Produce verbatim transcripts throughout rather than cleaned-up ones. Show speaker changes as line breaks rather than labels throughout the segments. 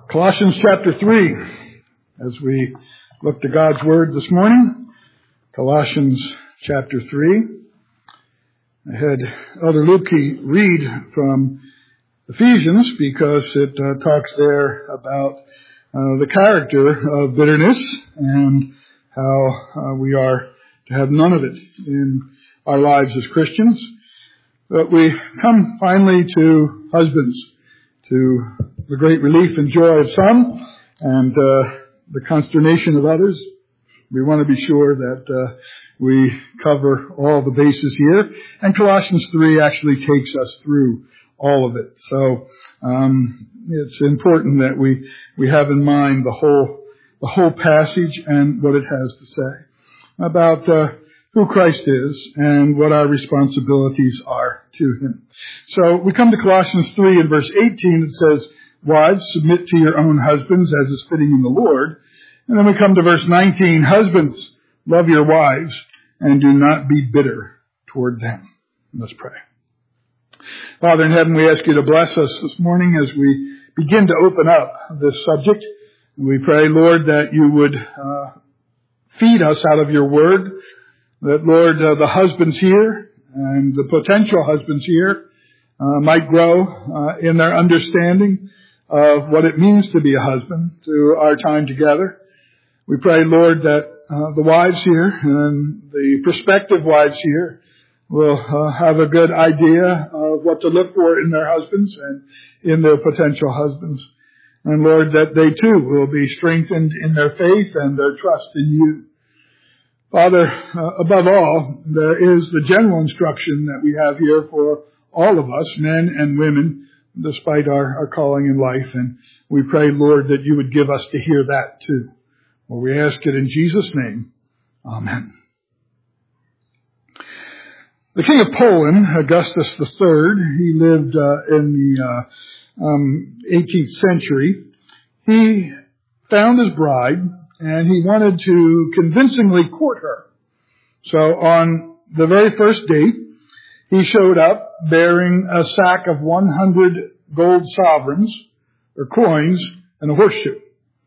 Colossians chapter three, as we look to God's Word this morning. Colossians chapter three. I had Elder Lukey read from Ephesians because it uh, talks there about uh, the character of bitterness and how uh, we are to have none of it in our lives as Christians. But we come finally to husbands, to the great relief and joy of some and uh, the consternation of others. We want to be sure that uh, we cover all the bases here. And Colossians three actually takes us through all of it. So um, it's important that we, we have in mind the whole the whole passage and what it has to say about uh, who Christ is and what our responsibilities are to Him. So we come to Colossians three and verse eighteen. It says, "Wives, submit to your own husbands as is fitting in the Lord." And then we come to verse nineteen, "Husbands, love your wives and do not be bitter toward them." Let's pray. Father in heaven, we ask you to bless us this morning as we begin to open up this subject. We pray, Lord, that you would uh, feed us out of your word, that, Lord, uh, the husbands here and the potential husbands here uh, might grow uh, in their understanding of what it means to be a husband through our time together. We pray, Lord, that uh, the wives here and the prospective wives here will uh, have a good idea of what to look for in their husbands and in their potential husbands. And Lord, that they too will be strengthened in their faith and their trust in you. Father, uh, above all, there is the general instruction that we have here for all of us, men and women, despite our, our calling in life. And we pray, Lord, that you would give us to hear that too. Well, we ask it in Jesus' name. Amen. The King of Poland, Augustus the Third, he lived uh, in the uh, um, eighteenth century. He found his bride, and he wanted to convincingly court her. So on the very first date, he showed up bearing a sack of one hundred gold sovereigns, or coins, and a horseshoe.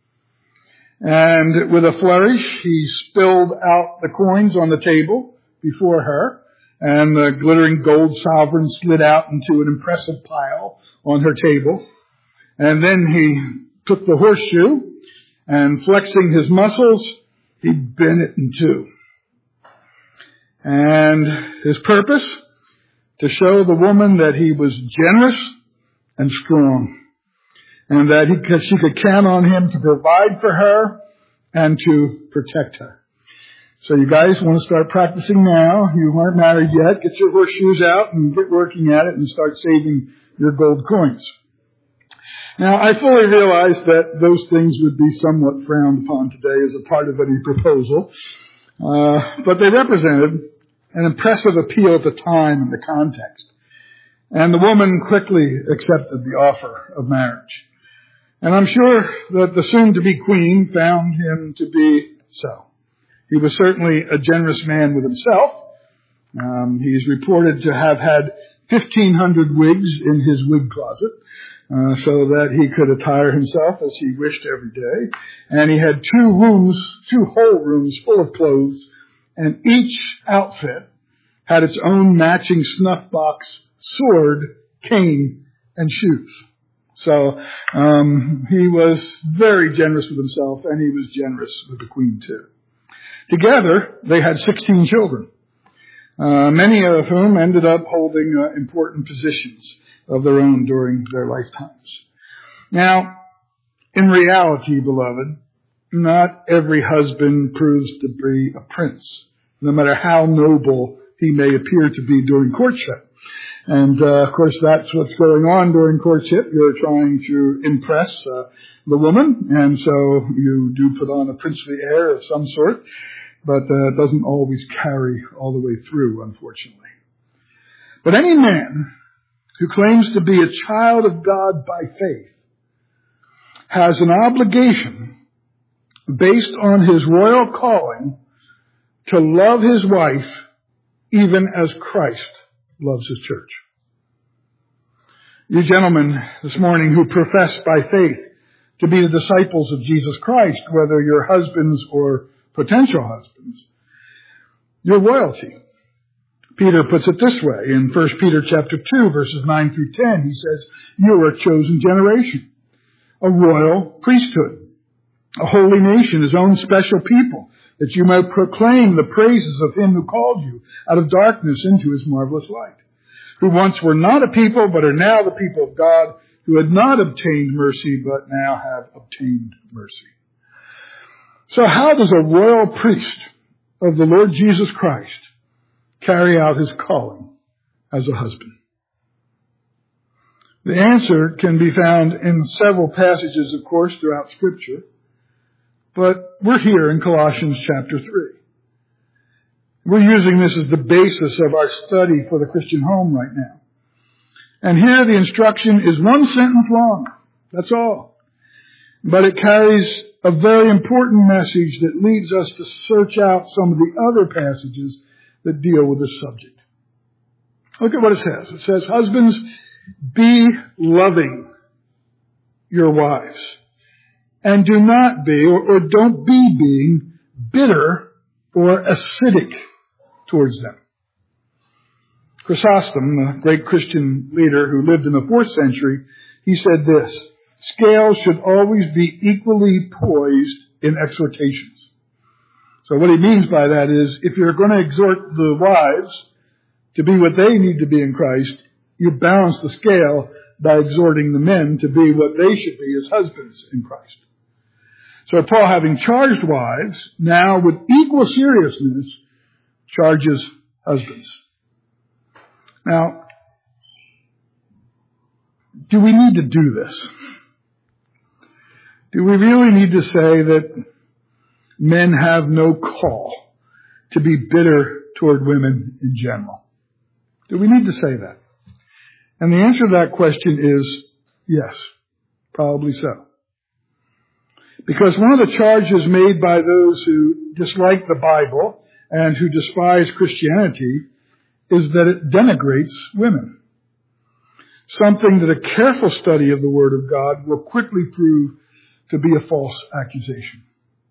And with a flourish, he spilled out the coins on the table before her, and the glittering gold sovereigns slid out into an impressive pile on her table. And then he took the horseshoe, and flexing his muscles, he bent it in two. And his purpose? To show the woman that he was generous and strong, and that he could, she could count on him to provide for her and to protect her. So you guys want to start practicing now. You aren't married yet. Get your horseshoes out and get working at it and start saving your gold coins. Now, I fully realize that those things would be somewhat frowned upon today as a part of any proposal, uh, but they represented an impressive appeal at the time and the context. And the woman quickly accepted the offer of marriage. And I'm sure that the soon-to-be queen found him to be so. He was certainly a generous man with himself. Um, he's reported to have had fifteen hundred wigs in his wig closet, uh, so that he could attire himself as he wished every day. And he had two rooms, two whole rooms full of clothes, and each outfit had its own matching snuff box, sword, cane, and shoes. So um, he was very generous with himself, and he was generous with the queen too. Together, they had sixteen children, uh, many of whom ended up holding uh, important positions of their own during their lifetimes. Now, in reality, beloved, not every husband proves to be a prince, no matter how noble he may appear to be during courtship. And, uh, of course, that's what's going on during courtship. You're trying to impress uh, the woman, and so you do put on a princely air of some sort, but uh, it doesn't always carry all the way through, unfortunately. But any man who claims to be a child of God by faith has an obligation based on his royal calling to love his wife even as Christ loves his church. You gentlemen this morning who profess by faith to be the disciples of Jesus Christ, whether you're husbands or potential husbands. You're royalty. Peter puts it this way in First Peter chapter two, verses nine through ten. He says, you are a chosen generation, a royal priesthood, a holy nation, his own special people, that you might proclaim the praises of him who called you out of darkness into his marvelous light, who once were not a people, but are now the people of God, who had not obtained mercy, but now have obtained mercy. So how does a royal priest of the Lord Jesus Christ carry out his calling as a husband? The answer can be found in several passages, of course, throughout Scripture. But we're here in Colossians chapter three. We're using this as the basis of our study for the Christian home right now. And here the instruction is one sentence long. That's all. But it carries a very important message that leads us to search out some of the other passages that deal with this subject. Look at what it says. It says, husbands, be loving your wives, and do not be, or, or don't be being bitter or acidic towards them. Chrysostom, the great Christian leader who lived in the fourth century, he said this, scales should always be equally poised in exhortations. So what he means by that is, if you're going to exhort the wives to be what they need to be in Christ, you balance the scale by exhorting the men to be what they should be as husbands in Christ. So Paul, having charged wives, now with equal seriousness, charges husbands. Now, do we need to do this? Do we really need to say that men have no call to be bitter toward women in general? Do we need to say that? And the answer to that question is yes, probably so. Because one of the charges made by those who dislike the Bible and who despise Christianity is that it denigrates women. Something that a careful study of the Word of God will quickly prove to be a false accusation.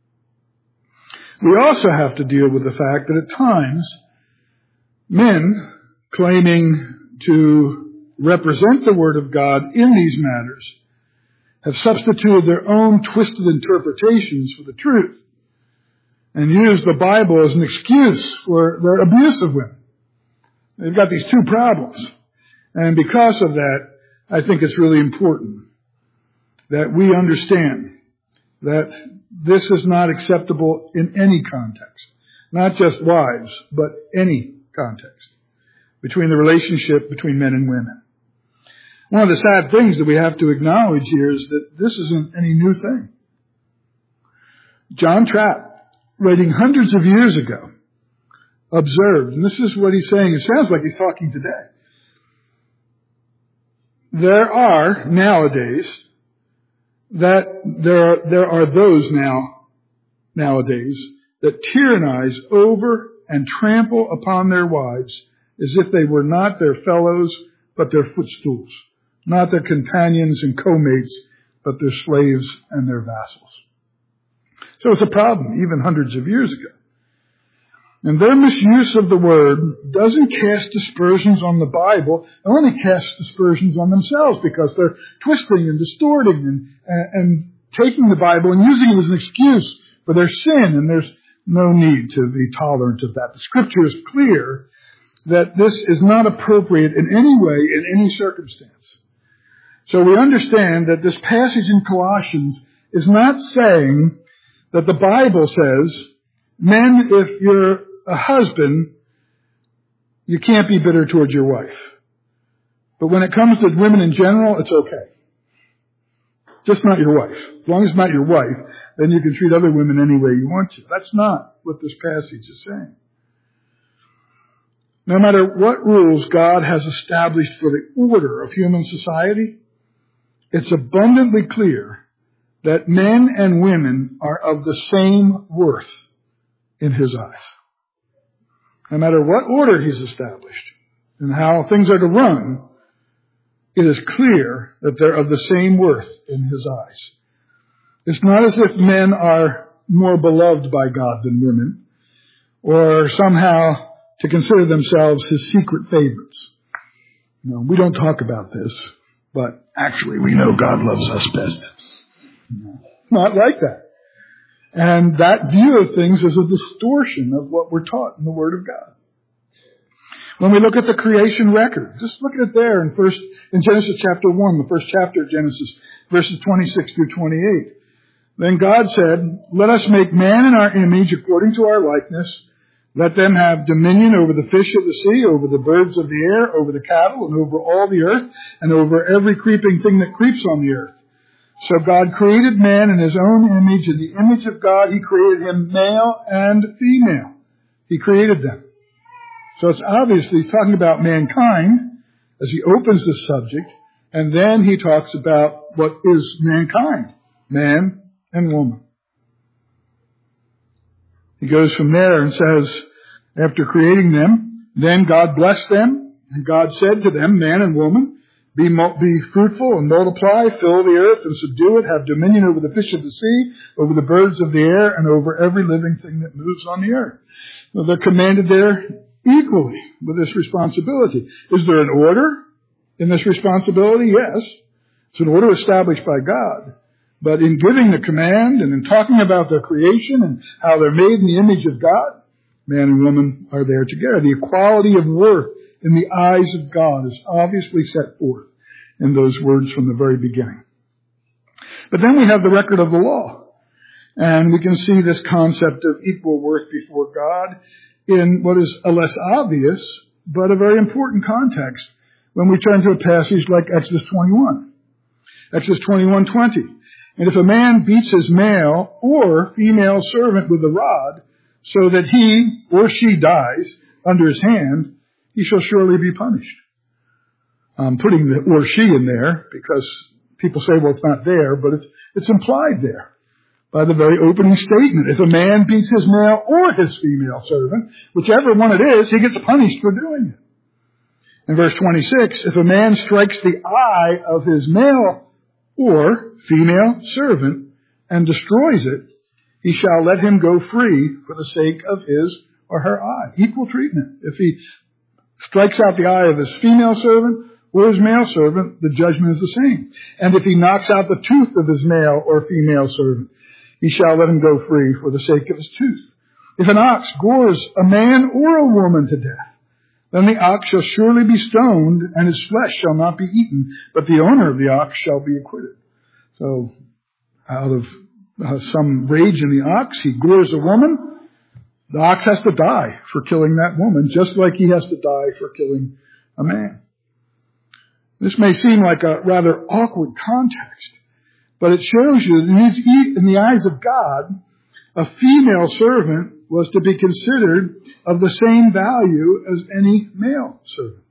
We also have to deal with the fact that at times, men claiming to represent the Word of God in these matters have substituted their own twisted interpretations for the truth and used the Bible as an excuse for their abuse of women. They've got these two problems. And because of that, I think it's really important that we understand that this is not acceptable in any context. Not just wives, but any context between the relationship between men and women. One of the sad things that we have to acknowledge here is that this isn't any new thing. John Trapp, writing hundreds of years ago, observed, and this is what he's saying, it sounds like he's talking today. There are nowadays that there are, there are those now nowadays that tyrannize over and trample upon their wives as if they were not their fellows but their footstools, not their companions and co-mates but their slaves and their vassals. So it's a problem even hundreds of years ago. And their misuse of the word doesn't cast aspersions on the Bible. It only casts aspersions on themselves because they're twisting and distorting and, and, and taking the Bible and using it as an excuse for their sin. And there's no need to be tolerant of that. The Scripture is clear that this is not appropriate in any way, in any circumstance. So we understand that this passage in Colossians is not saying that the Bible says, men, if you're a husband, you can't be bitter towards your wife. But when it comes to women in general, it's okay. Just not your wife. As long as it's not your wife, then you can treat other women any way you want to. That's not what this passage is saying. No matter what rules God has established for the order of human society, it's abundantly clear that men and women are of the same worth in His eyes. No matter what order He's established and how things are to run, it is clear that they're of the same worth in His eyes. It's not as if men are more beloved by God than women, or somehow to consider themselves his secret favorites. No, we don't talk about this, but actually we know God loves us best. No, not like that. And that view of things is a distortion of what we're taught in the Word of God. When we look at the creation record, just look at it there in first in Genesis chapter one, the first chapter of Genesis, verses twenty-six through twenty-eight. Then God said, "Let us make man in our image according to our likeness. Let them have dominion over the fish of the sea, over the birds of the air, over the cattle, and over all the earth, and over every creeping thing that creeps on the earth." So God created man in his own image. In the image of God, he created him male and female. He created them. So it's obviously he's talking about mankind as he opens the subject, and then he talks about what is mankind, man and woman. He goes from there and says, after creating them, then God blessed them, and God said to them, man and woman, be, be fruitful and multiply, fill the earth and subdue it, have dominion over the fish of the sea, over the birds of the air, and over every living thing that moves on the earth. Now, they're commanded there equally with this responsibility. Is there an order in this responsibility? Yes. It's an order established by God. But in giving the command and in talking about their creation and how they're made in the image of God, man and woman are there together. The equality of worth in the eyes of God is obviously set forth in those words from the very beginning. But then we have the record of the law. And we can see this concept of equal worth before God in what is a less obvious, but a very important context when we turn to a passage like Exodus twenty-one. Exodus twenty-one twenty. And if a man beats his male or female servant with a rod, so that he or she dies under his hand, he shall surely be punished. I'm putting the or she in there because people say, well, it's not there, but it's, it's implied there by the very opening statement. If a man beats his male or his female servant, whichever one it is, he gets punished for doing it. In verse twenty-six, if a man strikes the eye of his male or female servant and destroys it, he shall let him go free for the sake of his or her eye. Equal treatment. If he strikes out the eye of his female servant or his male servant, the judgment is the same. And if he knocks out the tooth of his male or female servant, he shall let him go free for the sake of his tooth. If an ox gores a man or a woman to death, then the ox shall surely be stoned, and his flesh shall not be eaten, but the owner of the ox shall be acquitted. So, out of uh, some rage in the ox, he gores a woman. The ox has to die for killing that woman, just like he has to die for killing a man. This may seem like a rather awkward context, but it shows you that in the eyes of God, a female servant was to be considered of the same value as any male servant.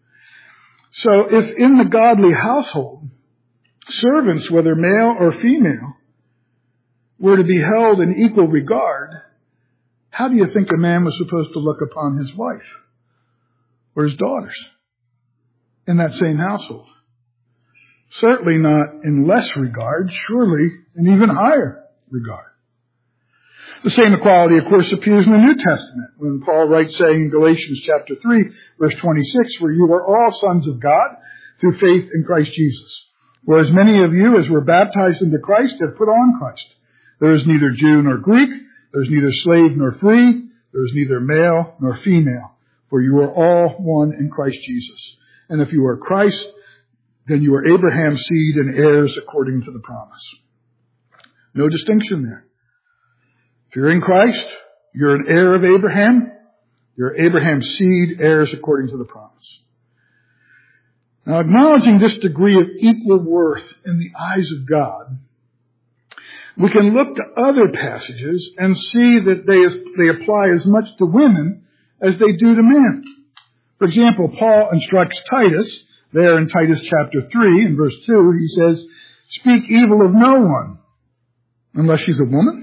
So if in the godly household, servants, whether male or female, were to be held in equal regard, how do you think a man was supposed to look upon his wife or his daughters in that same household? Certainly not in less regard, surely in even higher regard. The same equality, of course, appears in the New Testament when Paul writes, saying in Galatians chapter three, verse twenty-six, "For you are all sons of God through faith in Christ Jesus. For as many of you as were baptized into Christ have put on Christ. There is neither Jew nor Greek, there is neither slave nor free, there is neither male nor female, for you are all one in Christ Jesus. And if you are Christ, then you are Abraham's seed and heirs according to the promise." No distinction there. If you're in Christ, you're an heir of Abraham. You're Abraham's seed, heirs according to the promise. Now, acknowledging this degree of equal worth in the eyes of God, we can look to other passages and see that they, they apply as much to women as they do to men. For example, Paul instructs Titus, there in Titus chapter three, in verse two, he says, "Speak evil of no one, unless she's a woman."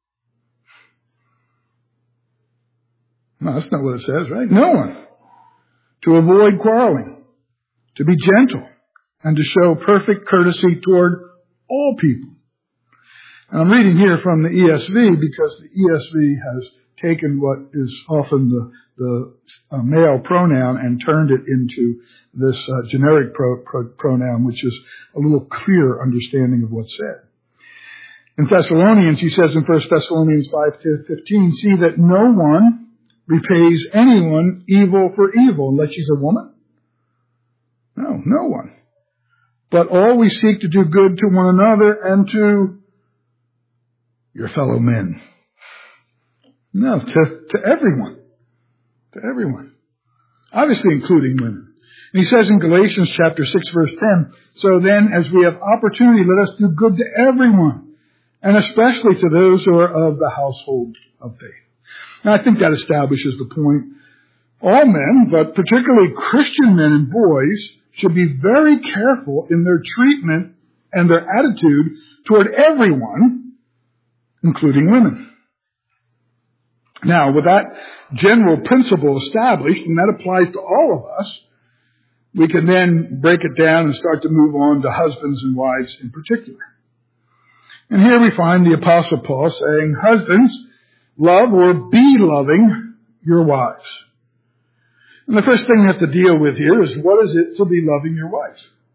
No, that's not what it says, right? No one. To avoid quarreling, to be gentle, and to show perfect courtesy toward all people. And I'm reading here from the E S V because the E S V has taken what is often the, the uh, male pronoun and turned it into this uh, generic pro, pro, pronoun, which is a little clearer understanding of what's said. In Thessalonians, he says in First Thessalonians five fifteen, see that no one repays anyone evil for evil, unless she's a woman. No, no one. But always seek to do good to one another and to your fellow men. No, to, to everyone. To everyone. Obviously including women. And he says in Galatians chapter six verse ten, so then as we have opportunity, let us do good to everyone, and especially to those who are of the household of faith. Now I think that establishes the point. All men, but particularly Christian men and boys, should be very careful in their treatment and their attitude toward everyone, including women. Now, with that general principle established, and that applies to all of us, we can then break it down and start to move on to husbands and wives in particular. And here we find the Apostle Paul saying, husbands, love or be loving your wives. And the first thing you have to deal with here is what is it to be loving your wife?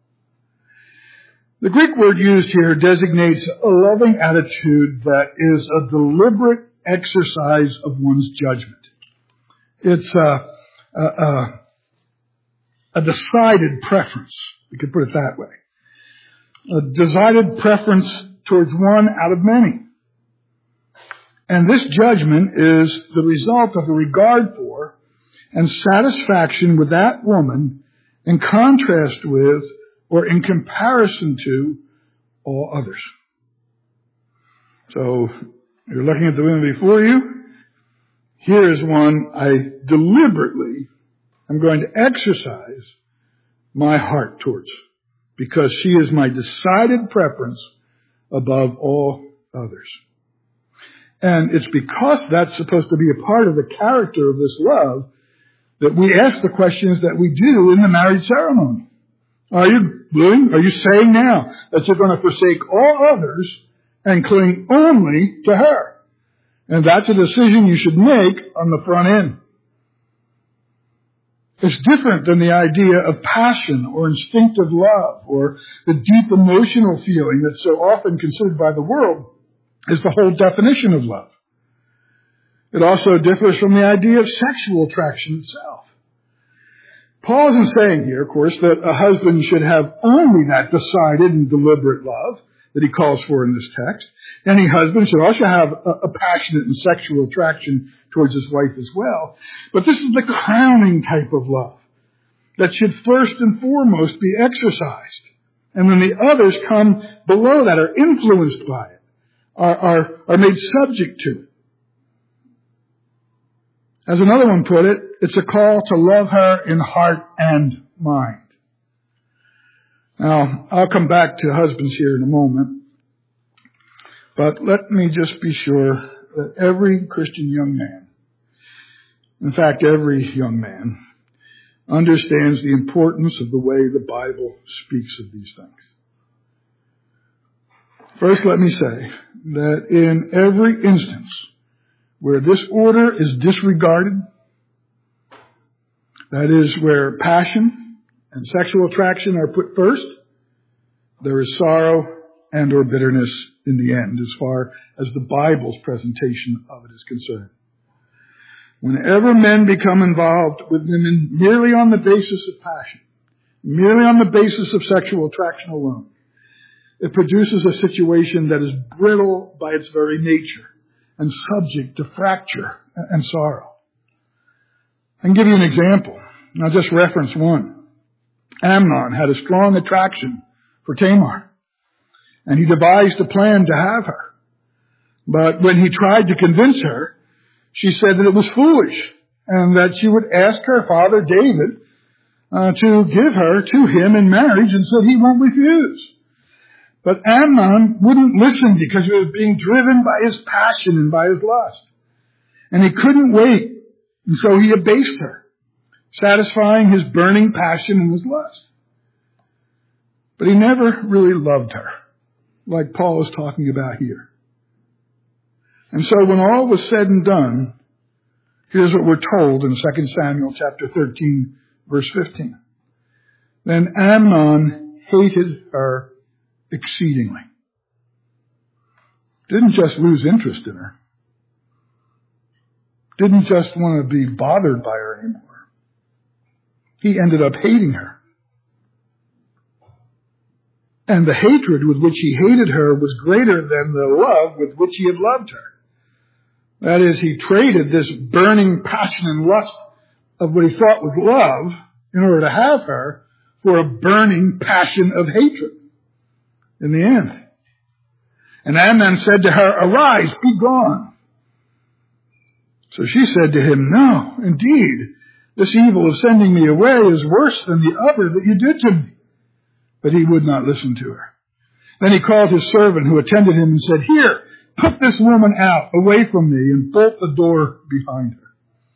The Greek word used here designates a loving attitude that is a deliberate exercise of one's judgment. It's a, a, a, a decided preference. We could put it that way. A decided preference towards one out of many. And this judgment is the result of a regard for and satisfaction with that woman in contrast with or in comparison to all others. So, you're looking at the women before you. Here is one I deliberately am going to exercise my heart towards, because she is my decided preference above all others. And it's because that's supposed to be a part of the character of this love that we ask the questions that we do in the marriage ceremony. Are you willing? Are you saying now that you're going to forsake all others and cling only to her? And that's a decision you should make on the front end. It's different than the idea of passion or instinctive love or the deep emotional feeling that's so often considered by the world as the whole definition of love. It also differs from the idea of sexual attraction itself. Paul isn't saying here, of course, that a husband should have only that decided and deliberate love that he calls for in this text. Any husband should also have a, a passionate and sexual attraction towards his wife as well. But this is the crowning type of love that should first and foremost be exercised. And then the others come below that, are influenced by it, are, are, are made subject to it. As another one put it, it's a call to love her in heart and mind. Now, I'll come back to husbands here in a moment, but let me just be sure that every Christian young man, in fact, every young man, understands the importance of the way the Bible speaks of these things. First, let me say that in every instance where this order is disregarded, that is, where passion and sexual attraction are put first, there is sorrow and or bitterness in the end as far as the Bible's presentation of it is concerned. Whenever men become involved with women merely on the basis of passion, merely on the basis of sexual attraction alone, it produces a situation that is brittle by its very nature and subject to fracture and sorrow. I can give you an example. I'll just reference one. Amnon had a strong attraction for Tamar, and he devised a plan to have her. But when he tried to convince her, she said that it was foolish and that she would ask her father David uh, to give her to him in marriage, and said he won't refuse. But Amnon wouldn't listen because he was being driven by his passion and by his lust. And he couldn't wait. And so he abased her, satisfying his burning passion and his lust. But he never really loved her, like Paul is talking about here. And so when all was said and done, here's what we're told in Second Samuel chapter thirteen, verse fifteen. Then Amnon hated her exceedingly. Didn't just lose interest in her. Didn't just want to be bothered by her anymore. He ended up hating her. And the hatred with which he hated her was greater than the love with which he had loved her. That is, he traded this burning passion and lust of what he thought was love in order to have her for a burning passion of hatred in the end. And Amnon said to her, "Arise, be gone." So she said to him, "No, indeed, this evil of sending me away is worse than the other that you did to me." But he would not listen to her. Then he called his servant who attended him and said, "Here, put this woman out, away from me, and bolt the door behind her."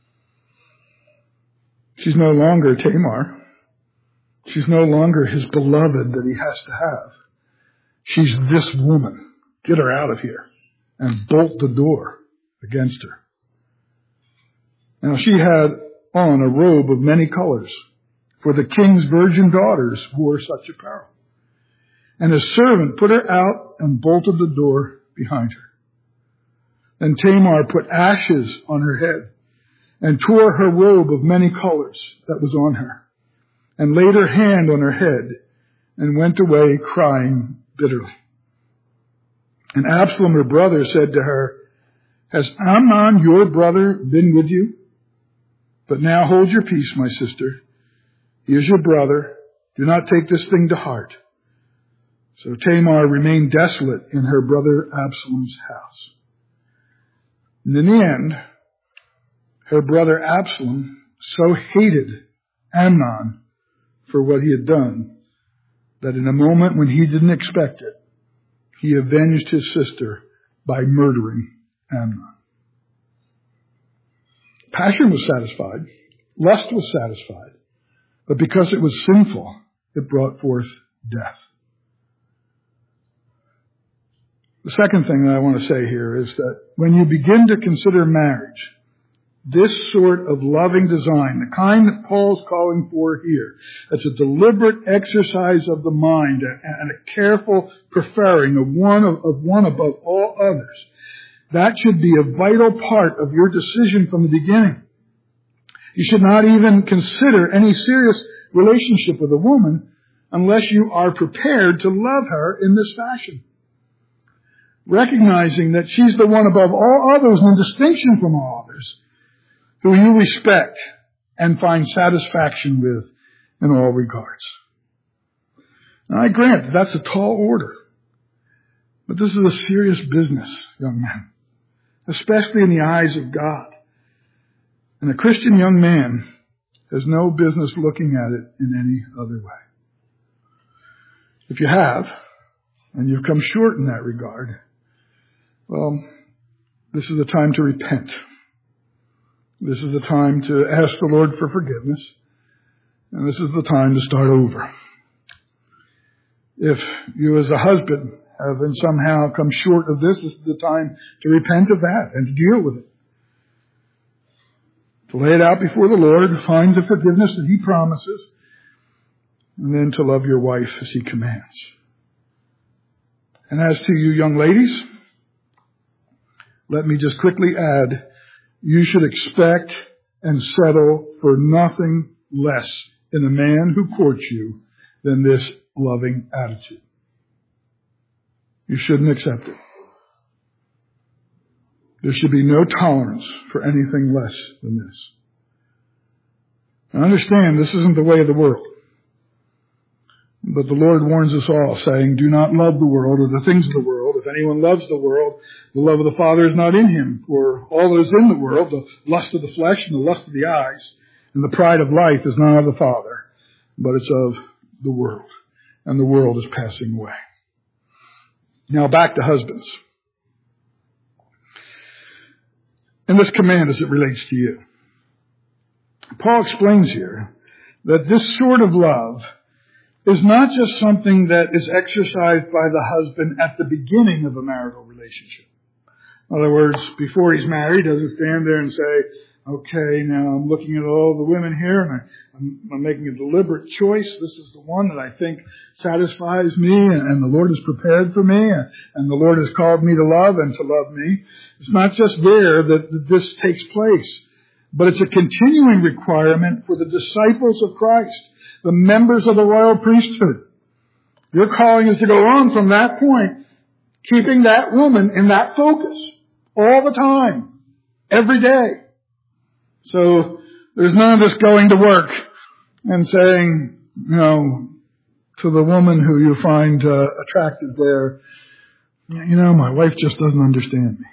She's no longer Tamar. She's no longer his beloved that he has to have. She's this woman. Get her out of here and bolt the door against her. Now she had on a robe of many colors, for the king's virgin daughters wore such apparel. And his servant put her out and bolted the door behind her. Then Tamar put ashes on her head and tore her robe of many colors that was on her, and laid her hand on her head and went away crying bitterly. And Absalom, her brother, said to her, "Has Amnon, your brother, been with you? But now hold your peace, my sister. He is your brother. Do not take this thing to heart." So Tamar remained desolate in her brother Absalom's house. And in the end, her brother Absalom so hated Amnon for what he had done that in a moment when he didn't expect it, he avenged his sister by murdering Amnon. Passion was satisfied. Lust was satisfied. But because it was sinful, it brought forth death. The second thing that I want to say here is that when you begin to consider marriage, this sort of loving design, the kind that Paul's calling for here, that's a deliberate exercise of the mind and a careful preferring of one of, of one above all others, that should be a vital part of your decision from the beginning. You should not even consider any serious relationship with a woman unless you are prepared to love her in this fashion. Recognizing that she's the one above all others and in distinction from all others who you respect and find satisfaction with in all regards. Now, I grant that that's a tall order. But this is a serious business, young men, especially in the eyes of God. And a Christian young man has no business looking at it in any other way. If you have, and you've come short in that regard, well, this is the time to repent. This is the time to ask the Lord for forgiveness. And this is the time to start over. If you as a husband have been somehow come short of this, this is the time to repent of that and to deal with it. To lay it out before the Lord, find the forgiveness that He promises, and then to love your wife as He commands. And as to you young ladies, let me just quickly add, you should expect and settle for nothing less in a man who courts you than this loving attitude. You shouldn't accept it. There should be no tolerance for anything less than this. Now understand, this isn't the way of the world. But the Lord warns us all, saying, do not love the world or the things of the world. If anyone loves the world, the love of the Father is not in him. For all that is in the world, the lust of the flesh and the lust of the eyes, and the pride of life is not of the Father, but it's of the world. And the world is passing away. Now back to husbands. And this command as it relates to you. Paul explains here that this sort of love is not just something that is exercised by the husband at the beginning of a marital relationship. In other words, before he's married, doesn't stand there and say, okay, now I'm looking at all the women here and I, I'm, I'm making a deliberate choice. This is the one that I think satisfies me and, and the Lord has prepared for me and, and the Lord has called me to love and to love me. It's not just there that, that this takes place, but it's a continuing requirement for the disciples of Christ, the members of the royal priesthood. Your calling is to go on from that point, keeping that woman in that focus all the time, every day. So there's none of this going to work and saying, you know, to the woman who you find uh, attractive there, you know, my wife just doesn't understand me.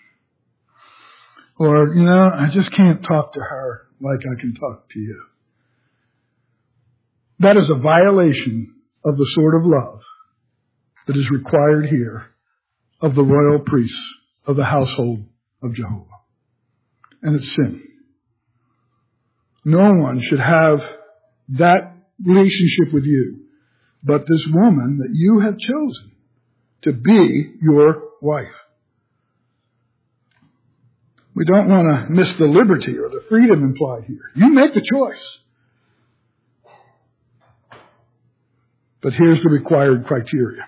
Or, you know, I just can't talk to her like I can talk to you. That is a violation of the sort of love that is required here of the royal priests of the household of Jehovah. And it's sin. No one should have that relationship with you but this woman that you have chosen to be your wife. We don't want to miss the liberty or the freedom implied here. You make the choice. But here's the required criteria.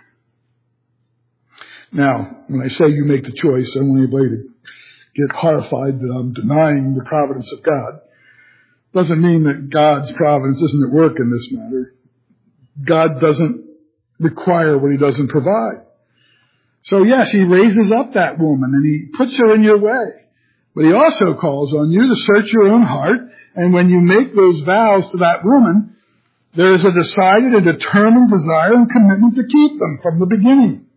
Now, when I say you make the choice, I don't want anybody to get horrified that I'm denying the providence of God. Doesn't mean that God's providence isn't at work in this matter. God doesn't require what he doesn't provide. So yes, he raises up that woman and he puts her in your way. But he also calls on you to search your own heart. And when you make those vows to that woman, there is a decided and determined desire and commitment to keep them from the beginning.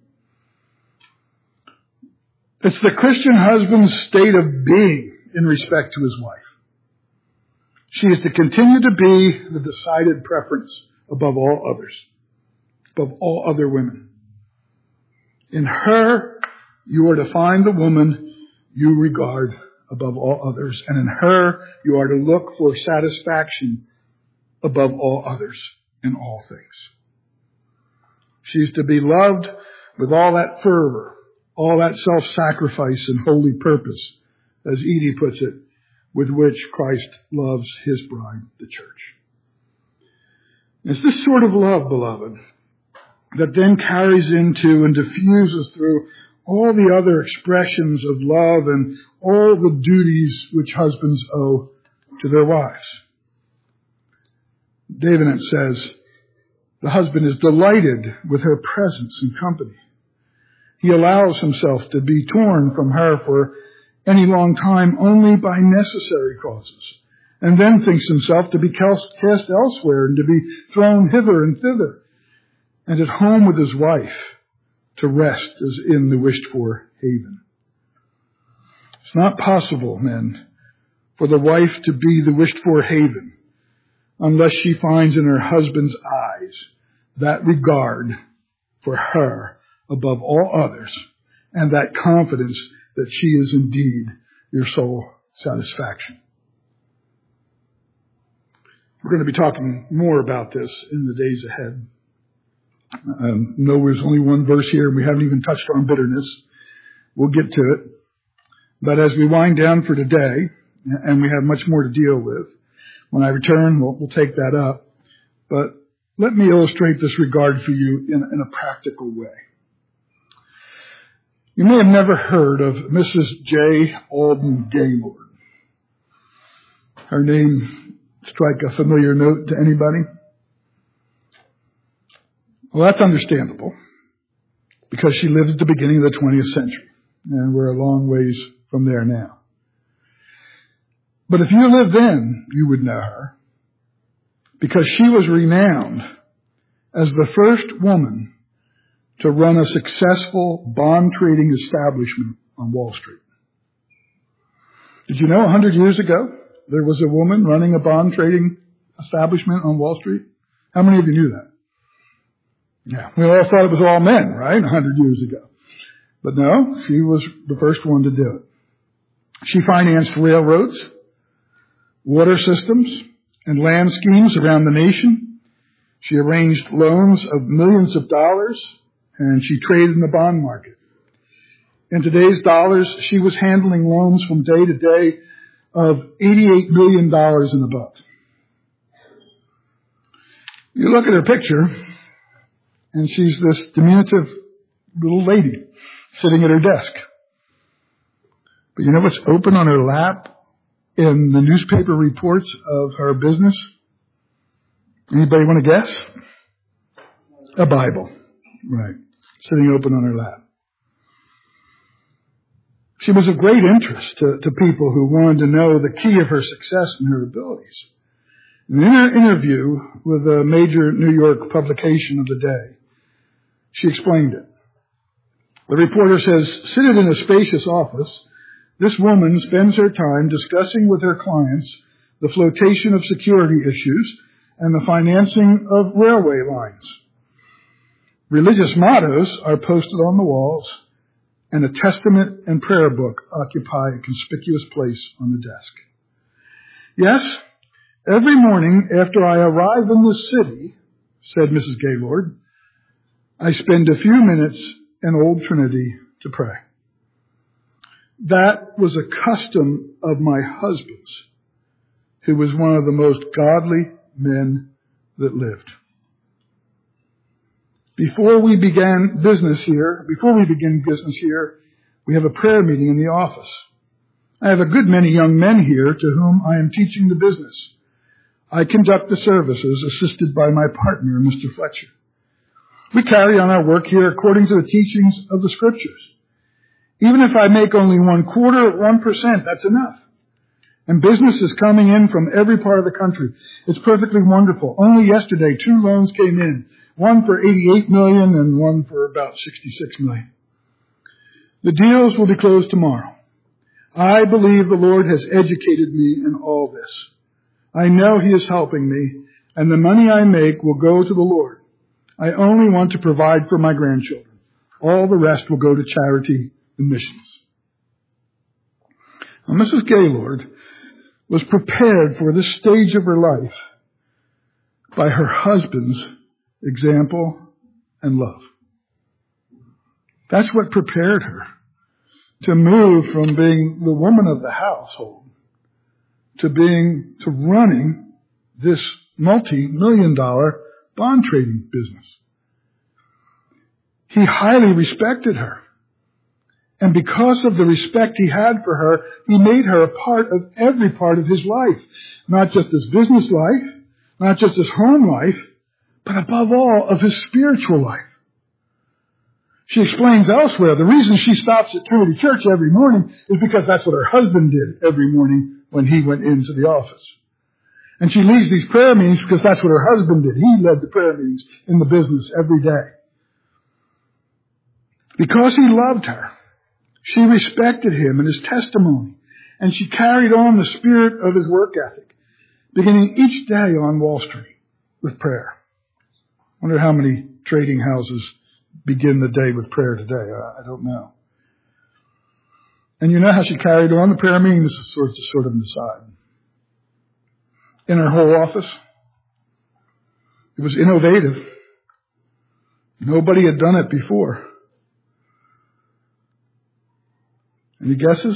It's the Christian husband's state of being in respect to his wife. She is to continue to be the decided preference above all others, above all other women. In her, you are to find the woman you regard above all others. And in her, you are to look for satisfaction above all others in all things. She's to be loved with all that fervor, all that self-sacrifice and holy purpose, as Edie puts it, with which Christ loves his bride, the church. It's this sort of love, beloved, that then carries into and diffuses through all the other expressions of love and all the duties which husbands owe to their wives. David says, the husband is delighted with her presence and company. He allows himself to be torn from her for any long time only by necessary causes, and then thinks himself to be cast elsewhere and to be thrown hither and thither, and at home with his wife to rest as in the wished-for haven. It's not possible, men, for the wife to be the wished-for haven unless she finds in her husband's eyes that regard for her above all others and that confidence that she is indeed your sole satisfaction. We're going to be talking more about this in the days ahead. Um, no, there's only one verse here, and we haven't even touched on bitterness. We'll get to it. But as we wind down for today, and we have much more to deal with, when I return, we'll, we'll take that up. But let me illustrate this regard for you in, in a practical way. You may have never heard of Missus J. Alden Gaylord. Her name strike a familiar note to anybody? Well, that's understandable, because she lived at the beginning of the twentieth century, and we're a long ways from there now. But if you lived then, you would know her, because she was renowned as the first woman to run a successful bond trading establishment on Wall Street. Did you know a hundred years ago there was a woman running a bond trading establishment on Wall Street? How many of you knew that? Yeah, we all thought it was all men, right, a hundred years ago. But no, she was the first one to do it. She financed railroads, water systems, and land schemes around the nation. She arranged loans of millions of dollars, and she traded in the bond market. In today's dollars, she was handling loans from day to day of eighty-eight million dollars and above. You look at her picture, and she's this diminutive little lady sitting at her desk. But you know what's open on her lap in the newspaper reports of her business? Anybody want to guess? A Bible. Right. Sitting open on her lap. She was of great interest to, to people who wanted to know the key of her success and her abilities. In her interview with a major New York publication of the day, she explained it. The reporter says, seated in a spacious office, this woman spends her time discussing with her clients the flotation of security issues and the financing of railway lines. Religious mottos are posted on the walls, and a testament and prayer book occupy a conspicuous place on the desk. Yes, every morning after I arrive in the city, said Missus Gaylord, I spend a few minutes in Old Trinity to pray. That was a custom of my husband's, who was one of the most godly men that lived. Before we began business here, before we begin business here, we have a prayer meeting in the office. I have a good many young men here to whom I am teaching the business. I conduct the services assisted by my partner, Mister Fletcher. We carry on our work here according to the teachings of the Scriptures. Even if I make only one quarter of one percent, that's enough. And business is coming in from every part of the country. It's perfectly wonderful. Only yesterday, two loans came in. One for eighty-eight million dollars and one for about sixty-six million dollars. The deals will be closed tomorrow. I believe the Lord has educated me in all this. I know He is helping me, and the money I make will go to the Lord. I only want to provide for my grandchildren. All the rest will go to charity and missions. Now, Missus Gaylord was prepared for this stage of her life by her husband's example and love. That's what prepared her to move from being the woman of the household to being, to running this multi-million dollar bond trading business. He highly respected her. And because of the respect he had for her, he made her a part of every part of his life. Not just his business life, not just his home life, but above all, of his spiritual life. She explains elsewhere, the reason she stops at Trinity Church every morning is because that's what her husband did every morning when he went into the office. And she leads these prayer meetings because that's what her husband did. He led the prayer meetings in the business every day. Because he loved her, she respected him and his testimony, and she carried on the spirit of his work ethic, beginning each day on Wall Street with prayer. I wonder how many trading houses begin the day with prayer today. I, I don't know. And you know how she carried on the prayer meeting? This is sort of, sort of an aside. In her whole office, it was innovative. Nobody had done it before. Any guesses?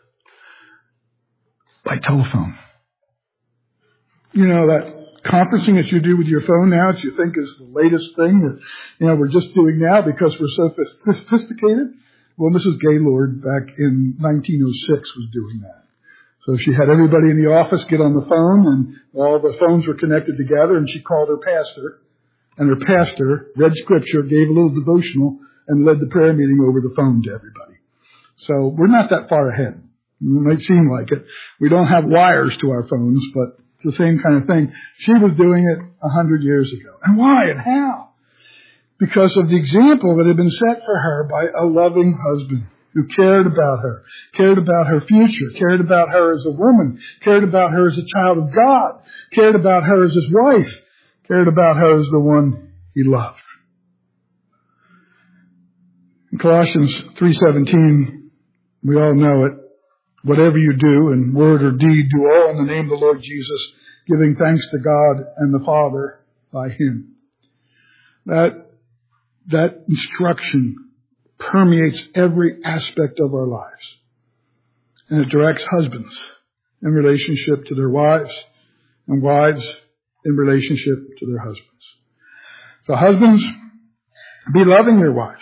By telephone. You know, that conferencing that you do with your phone now that you think is the latest thing that, you know, we're just doing now because we're so sophisticated? Well, Missus Gaylord back in nineteen oh six was doing that. So she had everybody in the office get on the phone, and all the phones were connected together, and she called her pastor, and her pastor read scripture, gave a little devotional, and led the prayer meeting over the phone to everybody. So we're not that far ahead. It might seem like it. We don't have wires to our phones, but it's the same kind of thing. She was doing it a hundred years ago. And why and how? Because of the example that had been set for her by a loving husband who cared about her, cared about her future, cared about her as a woman, cared about her as a child of God, cared about her as his wife, cared about her as the one he loved. In Colossians three seventeen, we all know it. Whatever you do in word or deed, do all in the name of the Lord Jesus, giving thanks to God and the Father by Him. That, that instruction permeates every aspect of our lives. And it directs husbands in relationship to their wives and wives in relationship to their husbands. So husbands, be loving your wives.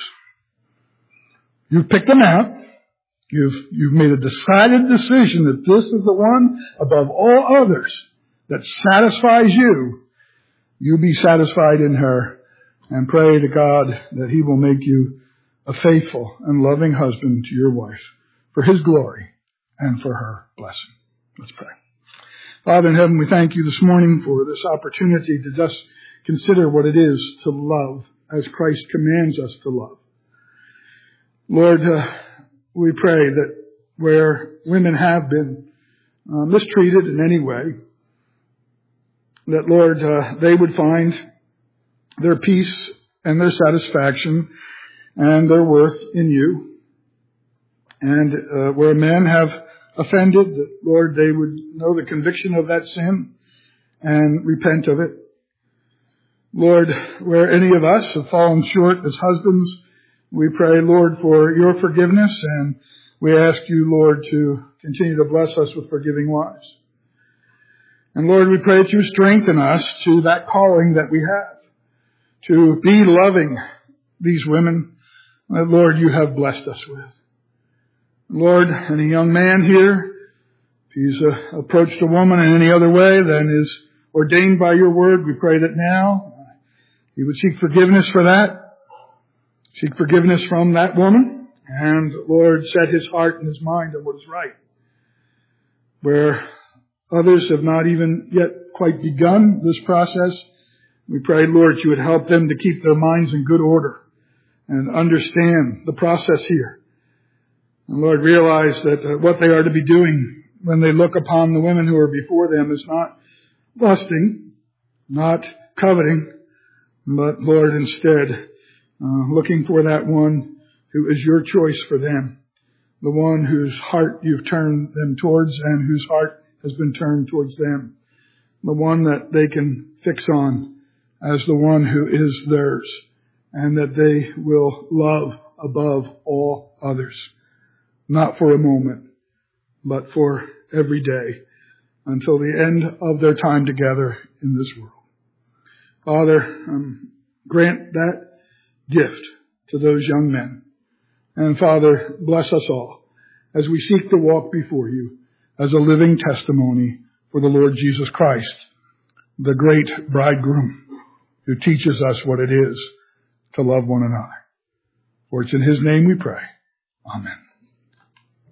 You've picked them out. You've, you've made a decided decision that this is the one above all others that satisfies you. You be satisfied in her and pray to God that He will make you a faithful and loving husband to your wife for His glory and for her blessing. Let's pray. Father in heaven, we thank you this morning for this opportunity to just consider what it is to love as Christ commands us to love. Lord, uh, we pray that where women have been uh, mistreated in any way, that, Lord, uh, they would find their peace and their satisfaction and their worth in you. And uh, where men have offended, that, Lord, they would know the conviction of that sin and repent of it. Lord, where any of us have fallen short as husbands, we pray, Lord, for your forgiveness, and we ask you, Lord, to continue to bless us with forgiving wives. And Lord, we pray that you strengthen us to that calling that we have, to be loving these women that, Lord, you have blessed us with. Lord, any young man here, if he's uh, approached a woman in any other way than is ordained by your word, we pray that now he would seek forgiveness for that. Seek forgiveness from that woman, and, Lord, set his heart and his mind on what is right. Where others have not even yet quite begun this process, we pray, Lord, you would help them to keep their minds in good order and understand the process here. And, Lord, realize that uh, what they are to be doing when they look upon the women who are before them is not lusting, not coveting, but, Lord, instead, Uh, looking for that one who is your choice for them, the one whose heart you've turned them towards and whose heart has been turned towards them, the one that they can fix on as the one who is theirs, and that they will love above all others, not for a moment, but for every day until the end of their time together in this world. Father, um, grant that gift to those young men. And Father, bless us all as we seek to walk before you as a living testimony for the Lord Jesus Christ, the great bridegroom who teaches us what it is to love one another. For it's in his name we pray. Amen.